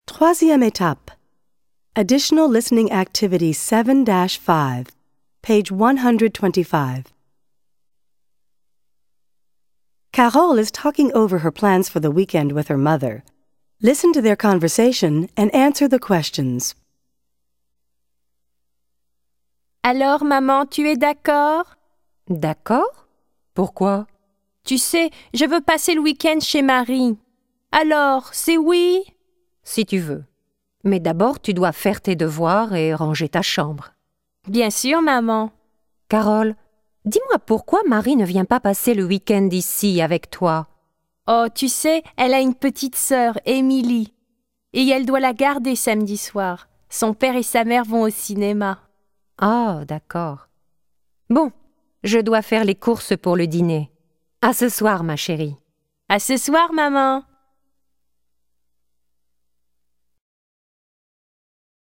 Troisième étape. Additional Listening Activity 7-5, page 125. Carole is talking over her plans for the weekend with her mother. Listen to their conversation and answer the questions. Alors, maman, tu es d'accord? D'accord? Pourquoi? Tu sais, je veux passer le week-end chez Marie. Alors, c'est oui? Si tu veux. Mais d'abord, tu dois faire tes devoirs et ranger ta chambre. Bien sûr, maman. Carole, dis-moi pourquoi Marie ne vient pas passer le week-end ici avec toi? Oh, tu sais, elle a une petite sœur, Émilie. Et elle doit la garder samedi soir. Son père et sa mère vont au cinéma. Ah, d'accord. Bon, je dois faire les courses pour le dîner. À ce soir, ma chérie. À ce soir, maman.